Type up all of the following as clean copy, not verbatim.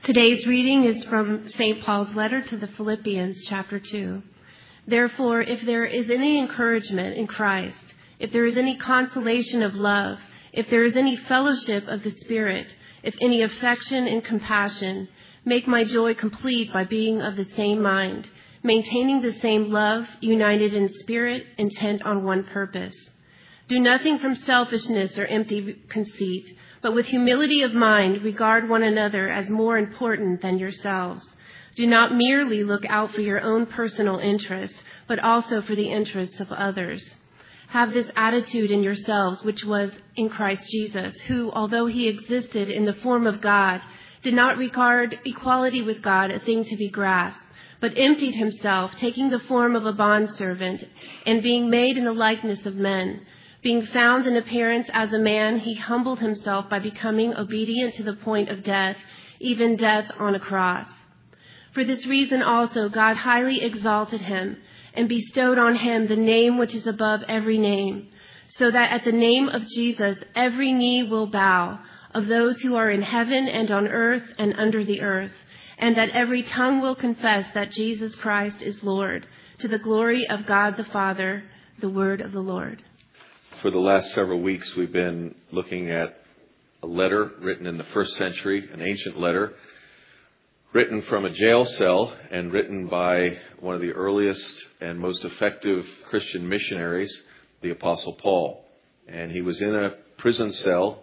Today's reading is from St. Paul's letter to the Philippians, chapter 2. Therefore, if there is any encouragement in Christ, if there is any consolation of love, if there is any fellowship of the Spirit, if any affection and compassion, make my joy complete by being of the same mind, maintaining the same love, united in spirit, intent on one purpose. Do nothing from selfishness or empty conceit, but with humility of mind regard one another as more important than yourselves. Do not merely look out for your own personal interests, but also for the interests of others. Have this attitude in yourselves, which was in Christ Jesus, who, although he existed in the form of God, did not regard equality with God a thing to be grasped, but emptied himself, taking the form of a bondservant, and being made in the likeness of men. Being found in appearance as a man, he humbled himself by becoming obedient to the point of death, even death on a cross. For this reason also God highly exalted him and bestowed on him the name which is above every name, so that at the name of Jesus every knee will bow, of those who are in heaven and on earth and under the earth, and that every tongue will confess that Jesus Christ is Lord, to the glory of God the Father. The word of the Lord. For the last several weeks, we've been looking at a letter written in the first century, an ancient letter, written from a jail cell and written by one of the earliest and most effective Christian missionaries, the Apostle Paul. And he was in a prison cell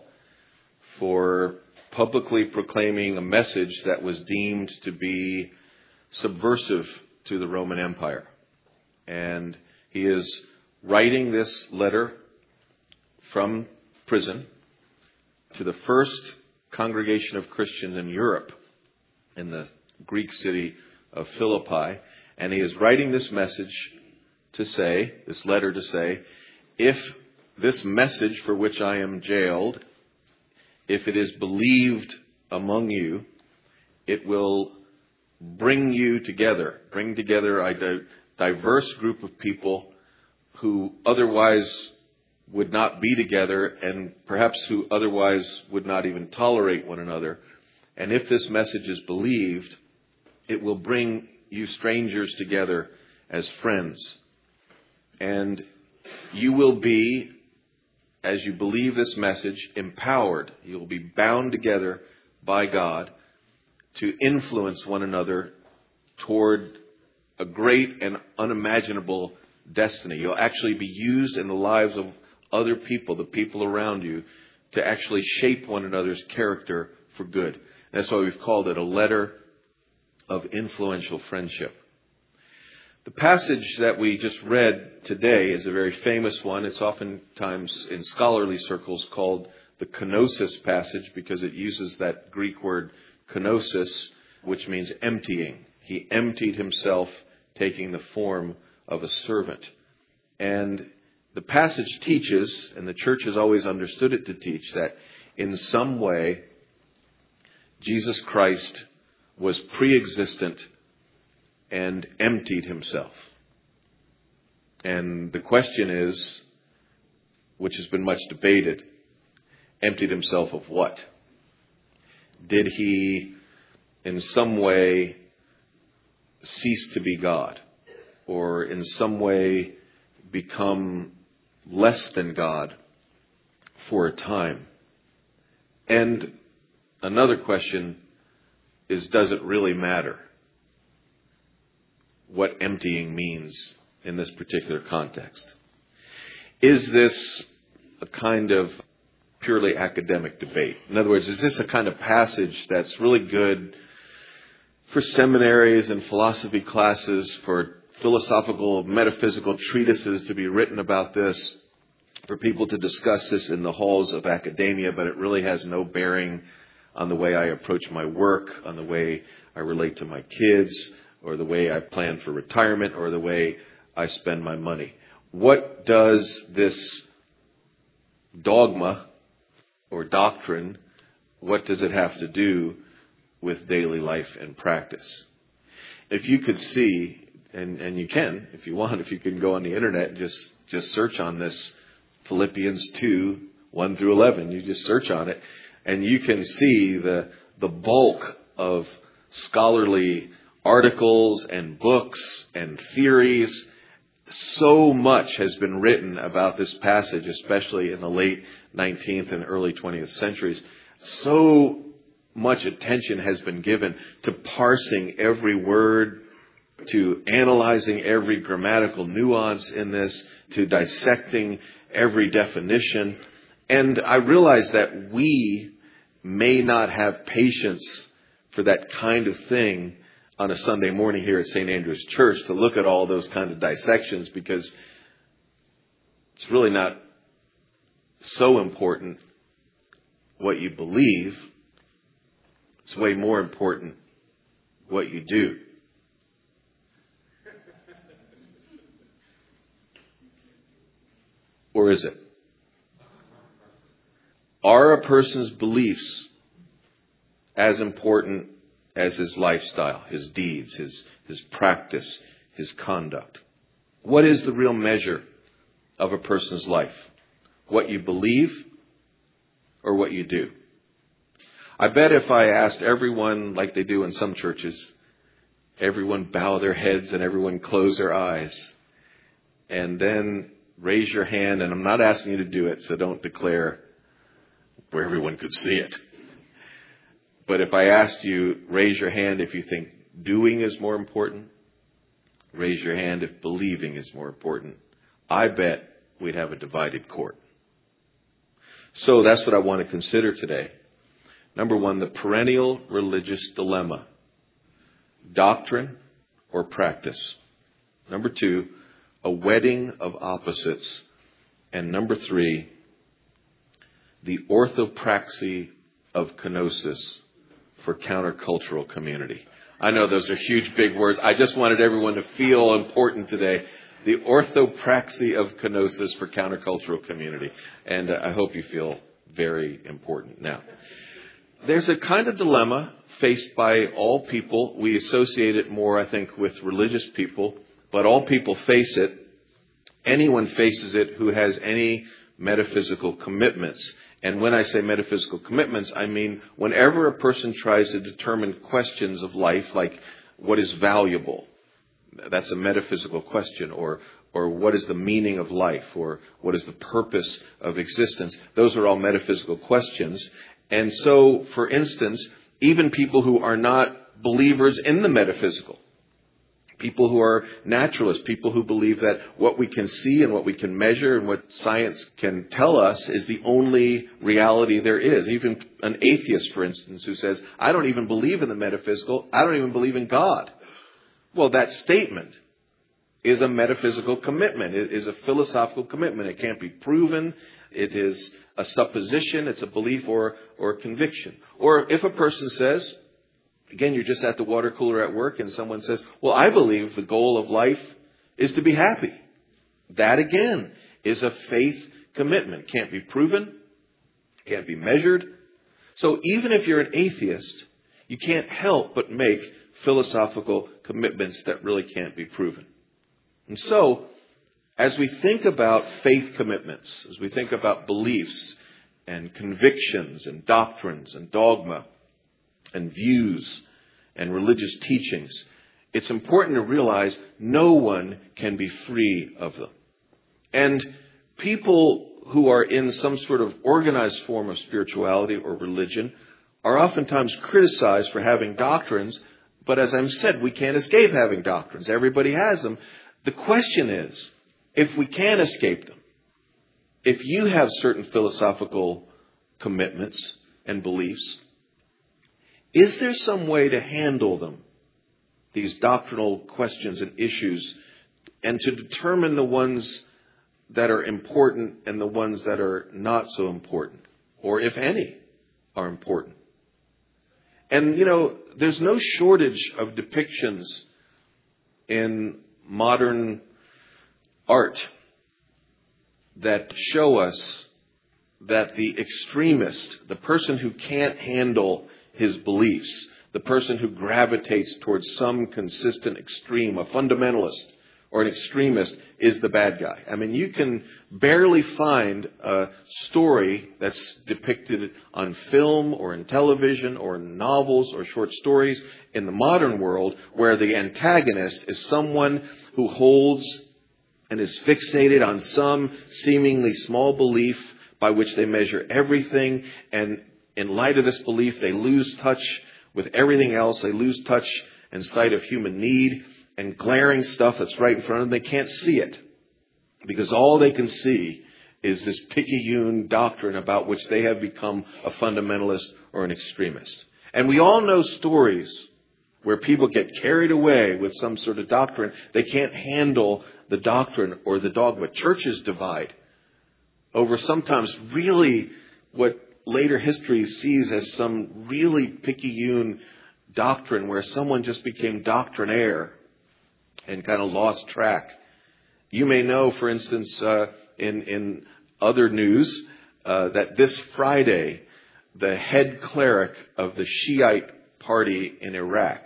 for publicly proclaiming a message that was deemed to be subversive to the Roman Empire. And he is writing this letter from prison to the first congregation of Christians in Europe, in the Greek city of Philippi. And he is writing this message to say, this letter to say, if this message for which I am jailed, if it is believed among you, it will bring together a diverse group of people who otherwise would not be together and perhaps who otherwise would not even tolerate one another. And if this message is believed, it will bring you strangers together as friends. And you will be, as you believe this message, empowered. You will be bound together by God to influence one another toward a great and unimaginable destiny. You'll actually be used in the lives of other people, the people around you, to actually shape one another's character for good. And that's why we've called it a letter of influential friendship. The passage that we just read today is a very famous one. It's oftentimes in scholarly circles called the kenosis passage because it uses that Greek word kenosis, which means emptying. He emptied himself, taking the form of a servant. And the passage teaches, and the church has always understood it to teach, that in some way Jesus Christ was pre-existent and emptied himself. And the question is, which has been much debated, emptied himself of what? Did he in some way cease to be God? Or in some way become less than God for a time? And another question is, does it really matter what emptying means in this particular context? Is this a kind of purely academic debate? In other words, is this a kind of passage that's really good for seminaries and philosophy classes, for philosophical, metaphysical treatises to be written about this, for people to discuss this in the halls of academia, but it really has no bearing on the way I approach my work, on the way I relate to my kids, or the way I plan for retirement, or the way I spend my money? What does this dogma or doctrine, what does it have to do with daily life and practice? If you could see, and you can, if you want, if you can go on the internet and just search on this Philippians 2, 1 through 11, you just search on it, and you can see the bulk of scholarly articles and books and theories. So much has been written about this passage, especially in the late 19th and early 20th centuries. So much attention has been given to parsing every word, to analyzing every grammatical nuance in this, to dissecting every definition. And I realize that we may not have patience for that kind of thing on a Sunday morning here at St. Andrew's Church, to look at all those kind of dissections, because it's really not so important what you believe. It's way more important what you do. Or is it? Are a person's beliefs as important as his lifestyle, his deeds, his practice, his conduct? What is the real measure of a person's life? What you believe or what you do? I bet if I asked everyone, like they do in some churches, everyone bow their heads and everyone close their eyes, and then raise your hand, and I'm not asking you to do it, so don't declare where everyone could see it. But if I asked you, raise your hand if you think doing is more important, raise your hand if believing is more important, I bet we'd have a divided court. So that's what I want to consider today. Number one, the perennial religious dilemma. Doctrine or practice. Number two, a wedding of opposites. And number three, the orthopraxy of kenosis for countercultural community. I know those are huge, big words. I just wanted everyone to feel important today. The orthopraxy of kenosis for countercultural community. And I hope you feel very important. Now, there's a kind of dilemma faced by all people. We associate it more, I think, with religious people, but all people face it. Anyone faces it who has any metaphysical commitments. And when I say metaphysical commitments, I mean whenever a person tries to determine questions of life, like what is valuable, that's a metaphysical question, or what is the meaning of life, or what is the purpose of existence. Those are all metaphysical questions. And so, for instance, even people who are not believers in the metaphysical, people who are naturalists, people who believe that what we can see and what we can measure and what science can tell us is the only reality there is. Even an atheist, for instance, who says, I don't even believe in the metaphysical, I don't even believe in God. Well, that statement is a metaphysical commitment. It is a philosophical commitment. It can't be proven. It is a supposition. It's a belief or a conviction. Or if a person says, again, you're just at the water cooler at work and someone says, well, I believe the goal of life is to be happy. That, again, is a faith commitment. Can't be proven. Can't be measured. So even if you're an atheist, you can't help but make philosophical commitments that really can't be proven. And so, as we think about faith commitments, as we think about beliefs and convictions and doctrines and dogma and views and religious teachings, it's important to realize no one can be free of them. And people who are in some sort of organized form of spirituality or religion are oftentimes criticized for having doctrines. But as I've said, we can't escape having doctrines. Everybody has them. The question is, if we can escape them, if you have certain philosophical commitments and beliefs, is there some way to handle them, these doctrinal questions and issues, and to determine the ones that are important and the ones that are not so important, or if any are important? And, there's no shortage of depictions in modern art that show us that the extremist, the person who can't handle his beliefs, the person who gravitates towards some consistent extreme, a fundamentalist or an extremist is the bad guy. I mean, you can barely find a story that's depicted on film or in television or in novels or short stories in the modern world where the antagonist is someone who holds and is fixated on some seemingly small belief by which they measure everything. And in light of this belief, they lose touch with everything else. They lose touch and sight of human need and glaring stuff that's right in front of them. They can't see it because all they can see is this picayune doctrine about which they have become a fundamentalist or an extremist. And we all know stories where people get carried away with some sort of doctrine. They can't handle the doctrine or the dogma. Churches divide over sometimes really what later history sees as some really picayune doctrine where someone just became doctrinaire and kind of lost track. You may know, for instance, in other news, that this Friday, the head cleric of the Shiite party in Iraq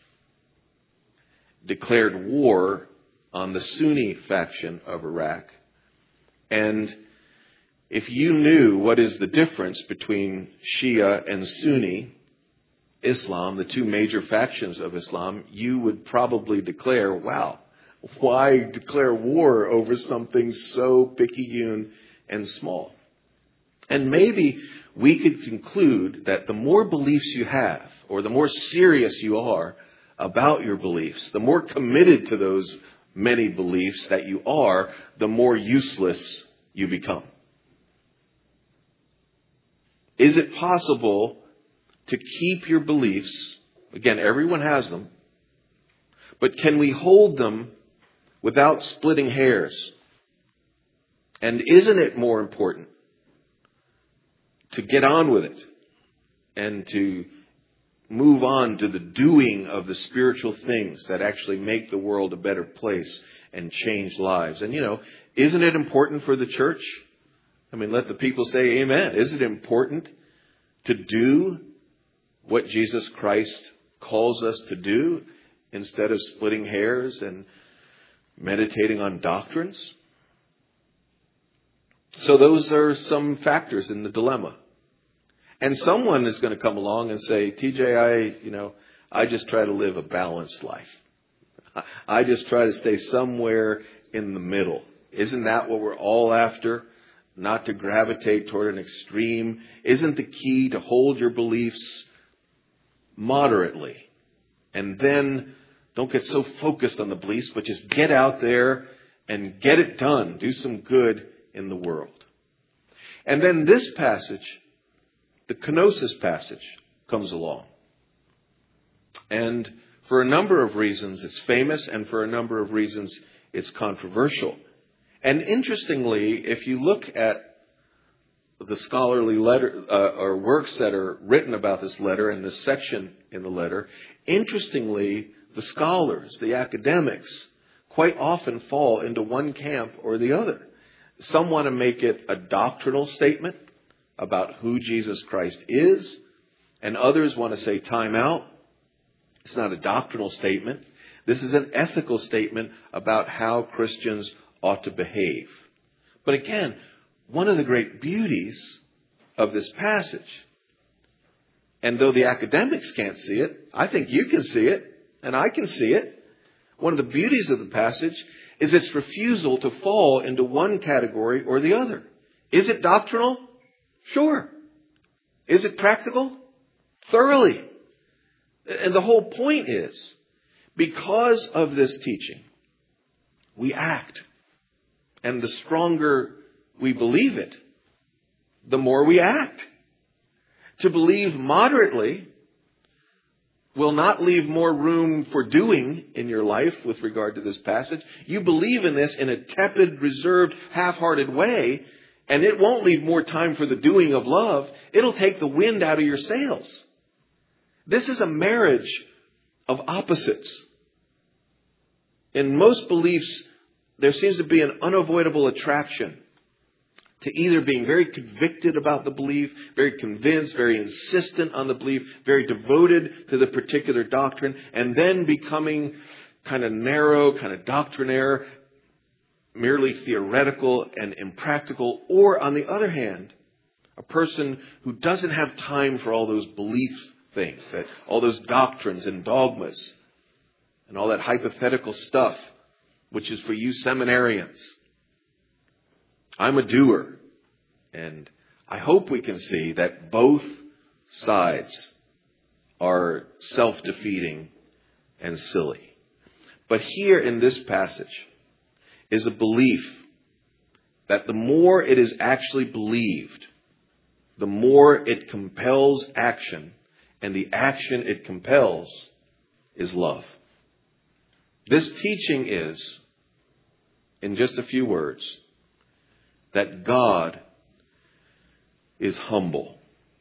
declared war on the Sunni faction of Iraq. And if you knew what is the difference between Shia and Sunni Islam, the two major factions of Islam, you would probably declare, wow, why declare war over something so picayune and small? And maybe we could conclude that the more beliefs you have, or the more serious you are about your beliefs, the more committed to those many beliefs that you are, the more useless you become. Is it possible to keep your beliefs? Again, everyone has them. But can we hold them without splitting hairs? And isn't it more important to get on with it and to move on to the doing of the spiritual things that actually make the world a better place and change lives? And, isn't it important for the church? I mean, let the people say amen. Is it important to do what Jesus Christ calls us to do instead of splitting hairs and meditating on doctrines? So those are some factors in the dilemma. And someone is going to come along and say, TJ, I just try to live a balanced life. I just try to stay somewhere in the middle. Isn't that what we're all after? Not to gravitate toward an extreme. Isn't the key to hold your beliefs moderately? And then don't get so focused on the beliefs, but just get out there and get it done. Do some good in the world. And then this passage, the kenosis passage, comes along. And for a number of reasons, it's famous, and for a number of reasons, it's controversial. And interestingly, if you look at the scholarly letter or works that are written about this letter and this section in the letter, interestingly, the scholars, the academics, quite often fall into one camp or the other. Some want to make it a doctrinal statement about who Jesus Christ is, and others want to say time out. It's not a doctrinal statement. This is an ethical statement about how Christians ought to behave. But again, one of the great beauties of this passage, and though the academics can't see it, I think you can see it, and I can see it. One of the beauties of the passage is its refusal to fall into one category or the other. Is it doctrinal? Sure. Is it practical? Thoroughly. And the whole point is, because of this teaching, we act. And the stronger we believe it, the more we act. To believe moderately will not leave more room for doing in your life with regard to this passage. You believe in this in a tepid, reserved, half-hearted way, and it won't leave more time for the doing of love. It'll take the wind out of your sails. This is a marriage of opposites. In most beliefs, there seems to be an unavoidable attraction to either being very convicted about the belief, very convinced, very insistent on the belief, very devoted to the particular doctrine, and then becoming kind of narrow, kind of doctrinaire, merely theoretical and impractical. Or on the other hand, a person who doesn't have time for all those belief things, all those doctrines and dogmas and all that hypothetical stuff, which is for you seminarians. I'm a doer. And I hope we can see that both sides are self-defeating and silly. But here in this passage is a belief that the more it is actually believed, the more it compels action, and the action it compels is love. This teaching is, in just a few words, that God is humble.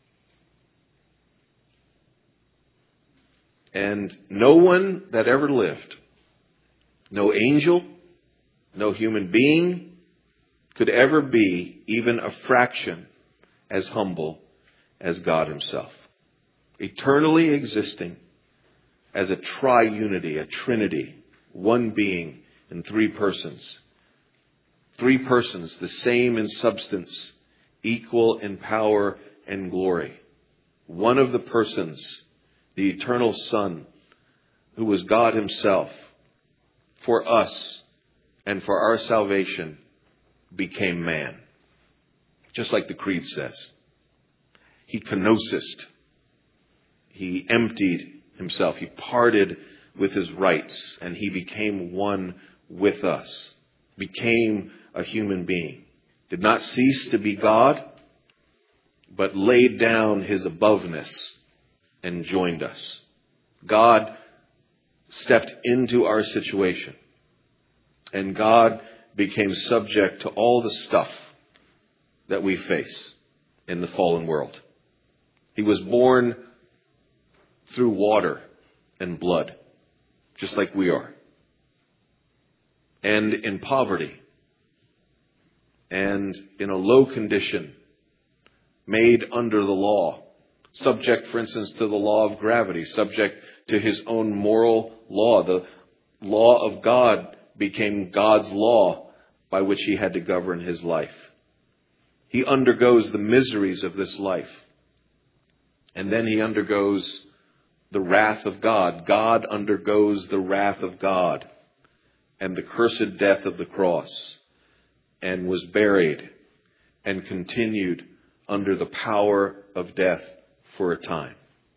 And no one that ever lived, no angel, no human being, could ever be even a fraction as humble as God himself. Eternally existing as a triunity, a trinity, one being in three persons. Three persons, the same in substance, equal in power and glory. One of the persons, the eternal Son, who was God himself, for us and for our salvation, became man. Just like the Creed says. He kenosis. He emptied himself. He parted with his rights, and he became one with us. Became a human being. Did not cease to be God, but laid down his aboveness and joined us. God stepped into our situation, and God became subject to all the stuff that we face in the fallen world. He was born through water and blood, just like we are, and in poverty, and in a low condition, made under the law, subject, for instance, to the law of gravity, subject to his own moral law. The law of God became God's law by which he had to govern his life. He undergoes the miseries of this life. And then he undergoes the wrath of God. God undergoes the wrath of God and the cursed death of the cross, and was buried and continued under the power of death for a time.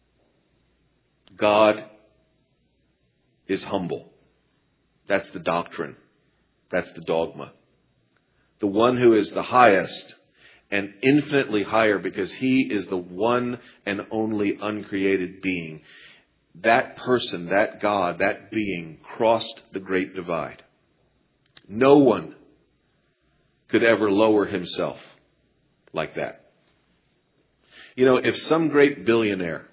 God is humble. That's the doctrine. That's the dogma. The one who is the highest and infinitely higher because he is the one and only uncreated being. That person, that God, that being crossed the great divide. No one could ever lower himself like that. You know, if some great billionaire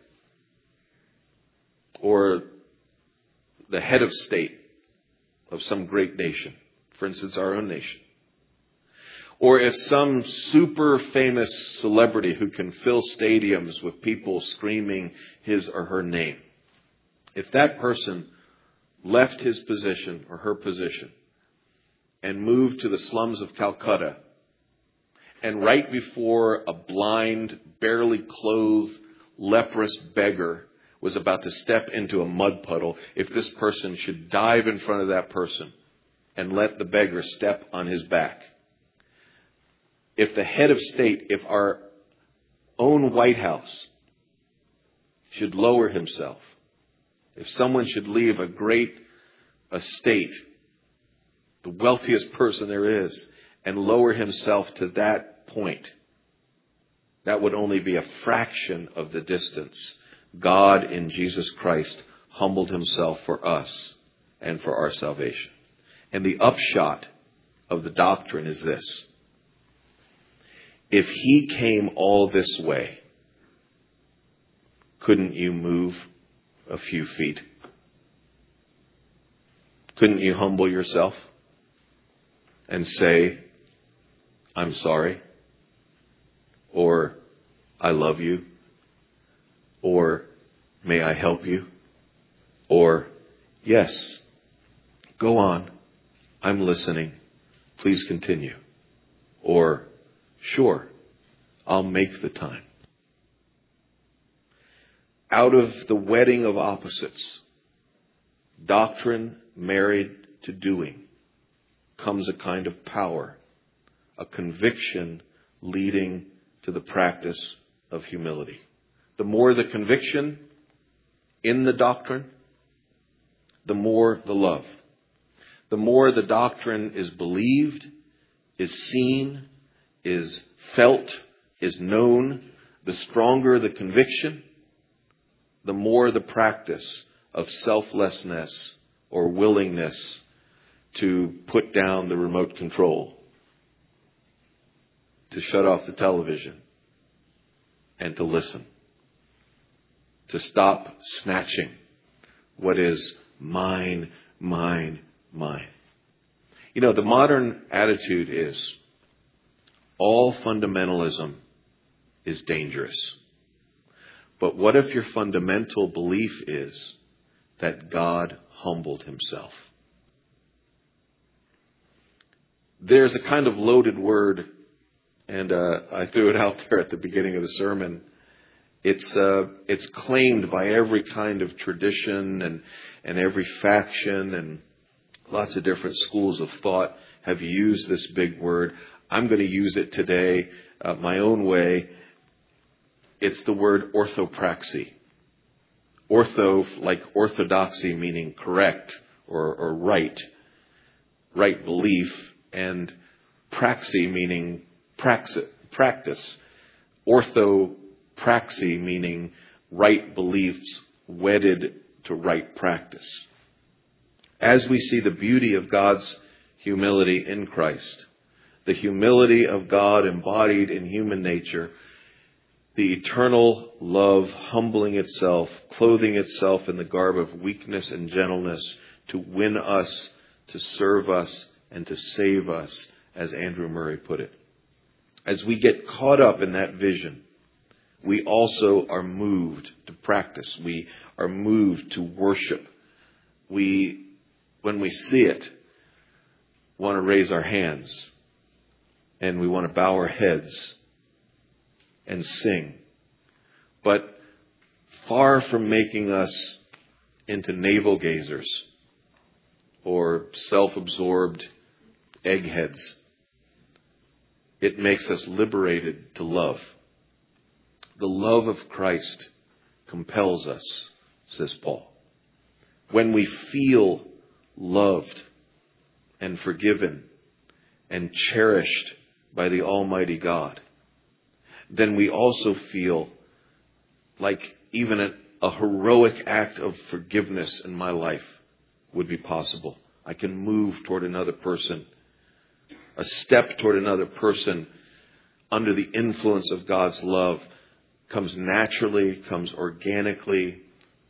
or the head of state of some great nation, for instance, our own nation, or if some super famous celebrity who can fill stadiums with people screaming his or her name, if that person left his position or her position and moved to the slums of Calcutta, and right before a blind, barely clothed, leprous beggar was about to step into a mud puddle, if this person should dive in front of that person and let the beggar step on his back, if the head of state, if our own White House should lower himself, if someone should leave a great estate, the wealthiest person there is, and lower himself to that point, that would only be a fraction of the distance. God in Jesus Christ humbled himself for us and for our salvation. And the upshot of the doctrine is this. If he came all this way, couldn't you move a few feet? Couldn't you humble yourself and say, I'm sorry, or I love you, or may I help you, or yes, Go on. I'm listening. Please continue. Or, sure, I'll make the time. Out of the wedding of opposites, doctrine married to doing, comes a kind of power, a conviction leading to the practice of humility. The more the conviction in the doctrine, the more the love. The more the doctrine is believed, is seen, is felt, is known, the stronger the conviction, the more the practice of selflessness or willingness to put down the remote control, to shut off the television, and to listen, to stop snatching what is mine, mine, mine. You know, the modern attitude is all fundamentalism is dangerous. But what if your fundamental belief is that God humbled himself? There's a kind of loaded word, and I threw it out there at the beginning of the sermon. It's claimed by every kind of tradition and every faction, and lots of different schools of thought have used this big word. I'm going to use it today my own way. It's the word orthopraxy. Ortho, like orthodoxy, meaning correct or right belief, and praxy, meaning practice. Orthopraxy, meaning right beliefs wedded to right practice. As we see the beauty of God's humility in Christ, the humility of God embodied in human nature, the eternal love humbling itself, clothing itself in the garb of weakness and gentleness to win us, to serve us, and to save us, as Andrew Murray put it. As we get caught up in that vision, we also are moved to practice. We are moved to worship. We, when we see it, want to raise our hands, and we want to bow our heads and sing. But far from making us into navel gazers or self-absorbed eggheads, it makes us liberated to love. The love of Christ compels us, says Paul. When we feel loved and forgiven and cherished by the Almighty God, then we also feel like even a heroic act of forgiveness in my life would be possible. I can move toward another person, a step toward another person under the influence of God's love comes naturally, comes organically.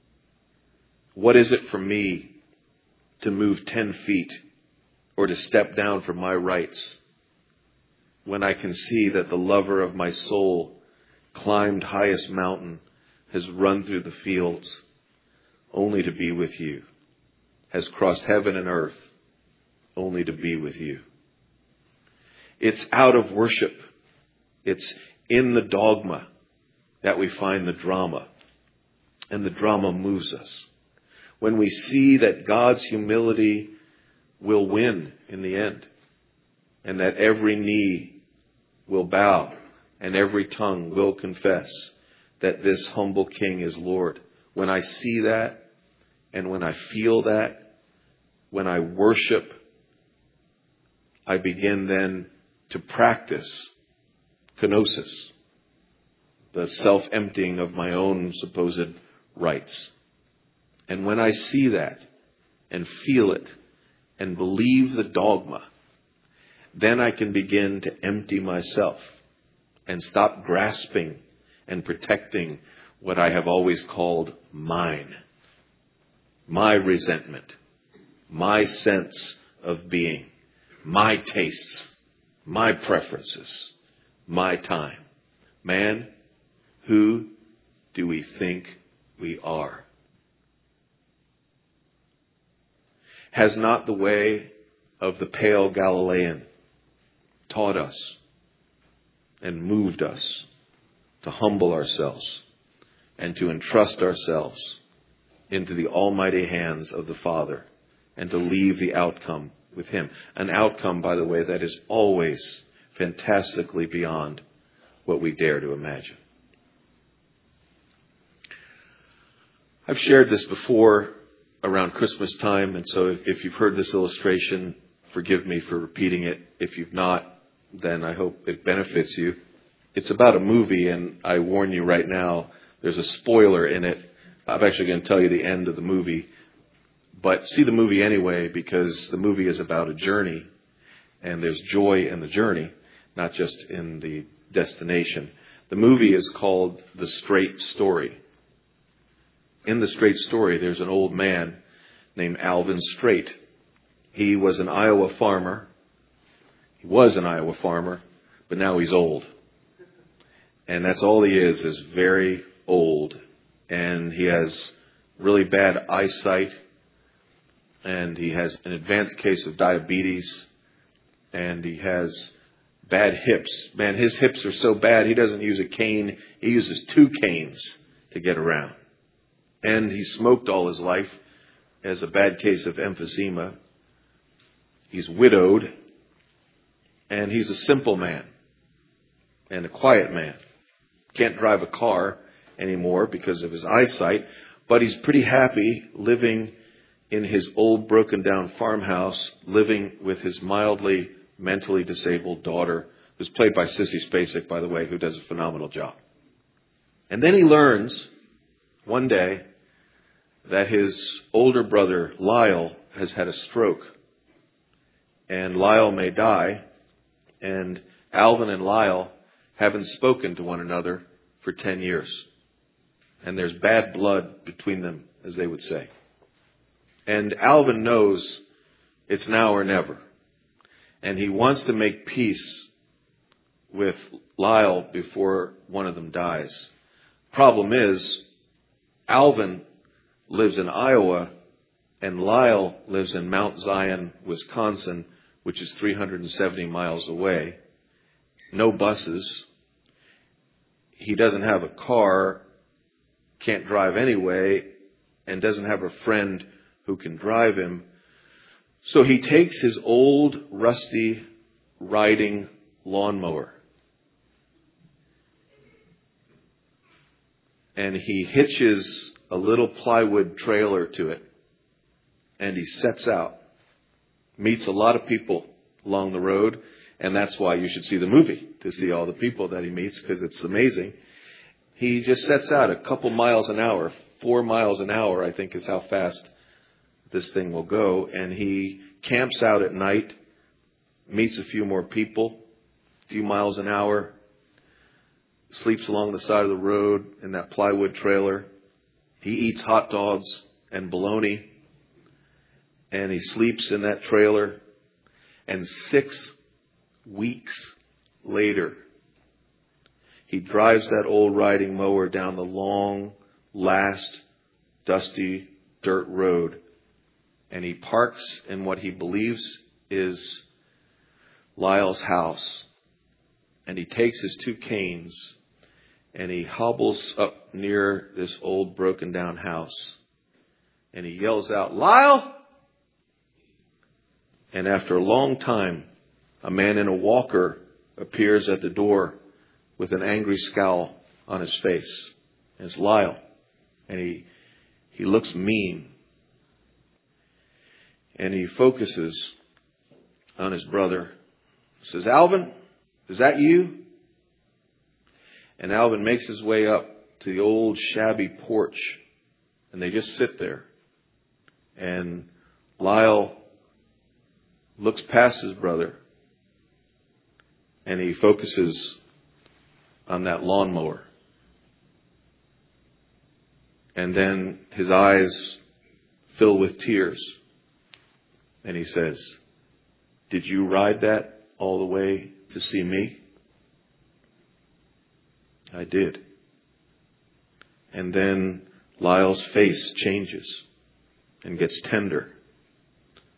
What is it for me to move 10 feet or to step down from my rights when I can see that the lover of my soul climbed highest mountain, has run through the fields only to be with you, has crossed heaven and earth only to be with you. It's out of worship. It's in the dogma that we find the drama, and the drama moves us. When we see that God's humility will win in the end, and that every knee will bow and every tongue will confess that this humble King is Lord. When I see that, and when I feel that, when I worship, I begin then to practice kenosis, the self-emptying of my own supposed rights. And when I see that and feel it and believe the dogma, then I can begin to empty myself and stop grasping and protecting what I have always called mine. My resentment, my sense of being, my tastes, my preferences, my time. Man, who do we think we are? Has not the way of the pale Galilean taught us and moved us to humble ourselves and to entrust ourselves into the almighty hands of the Father and to leave the outcome with Him? An outcome, by the way, that is always fantastically beyond what we dare to imagine. I've shared this before around Christmas time, and so if you've heard this illustration, forgive me for repeating it. If you've not, then I hope it benefits you. It's about a movie, and I warn you right now, there's a spoiler in it. I'm actually going to tell you the end of the movie, but see the movie anyway, because the movie is about a journey, and there's joy in the journey, not just in the destination. The movie is called The Straight Story. In The Straight Story, there's an old man named Alvin Straight. He was an Iowa farmer. He was an Iowa farmer, but now he's old. And that's all he is very old. And he has really bad eyesight. And he has an advanced case of diabetes. And he has bad hips. Man, his hips are so bad, he doesn't use a cane. He uses 2 canes to get around. And he smoked all his life, has a bad case of emphysema. He's widowed. And he's a simple man and a quiet man. Can't drive a car anymore because of his eyesight, but he's pretty happy living in his old broken down farmhouse, living with his mildly mentally disabled daughter, who's played by Sissy Spacek, by the way, who does a phenomenal job. And then he learns one day that his older brother, Lyle, has had a stroke. And Lyle may die. And Alvin and Lyle haven't spoken to one another for 10 years. And there's bad blood between them, as they would say. And Alvin knows it's now or never. And he wants to make peace with Lyle before one of them dies. Problem is, Alvin lives in Iowa and Lyle lives in Mount Zion, Wisconsin, which is 370 miles away. No buses. He doesn't have a car, can't drive anyway, and doesn't have a friend who can drive him. So he takes his old, rusty, riding lawnmower and he hitches a little plywood trailer to it, and he sets out. Meets a lot of people along the road, and that's why you should see the movie, to see all the people that he meets, because it's amazing. He just sets out a couple miles an hour, 4 miles an hour, I think is how fast this thing will go, and he camps out at night, meets a few more people, a few miles an hour, sleeps along the side of the road in that plywood trailer. He eats hot dogs and bologna, and he sleeps in that trailer. And 6 weeks later, he drives that old riding mower down the long, last, dusty dirt road, and he parks in what he believes is Lyle's house. And he takes his 2 canes and he hobbles up near this old broken down house. And he yells out, "Lyle!" And after a long time, a man in a walker appears at the door with an angry scowl on his face. And it's Lyle. And he looks mean. And he focuses on his brother. He says, "Alvin, is that you?" And Alvin makes his way up to the old shabby porch. And they just sit there. And Lyle looks past his brother. And he focuses on that lawnmower. And then his eyes fill with tears. And he says, "Did you ride that all the way to see me?" "I did." And then Lyle's face changes and gets tender.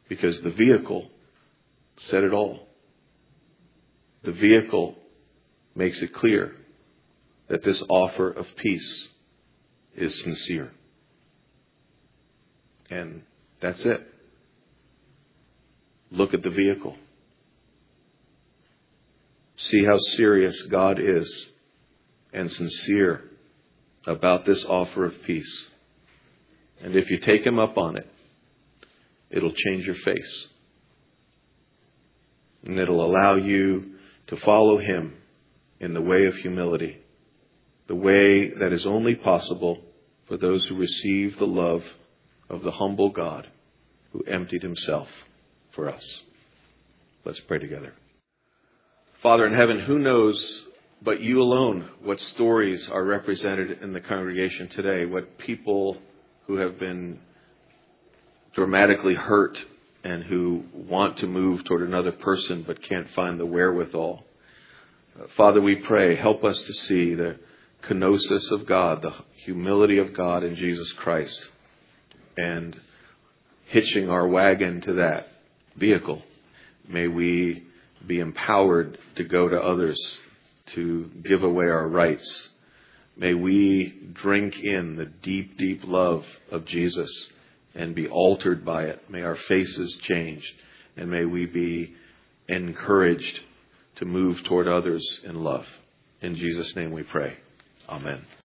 because the vehicle said it all. The vehicle makes it clear that this offer of peace is sincere. And that's it. Look at the vehicle. See how serious God is and sincere about this offer of peace. And if you take Him up on it, it'll change your face. And it'll allow you to follow Him in the way of humility, the way that is only possible for those who receive the love of the humble God who emptied Himself for us. Let's pray together. Father in heaven, who knows but You alone what stories are represented in the congregation today, what people who have been dramatically hurt and who want to move toward another person but can't find the wherewithal. Father, we pray, help us to see the kenosis of God, the humility of God in Jesus Christ, and hitching our wagon to that vehicle. May we be empowered to go to others, to give away our rights. May we drink in the deep, deep love of Jesus and be altered by it. May our faces change, and may we be encouraged to move toward others in love. In Jesus' name we pray. Amen.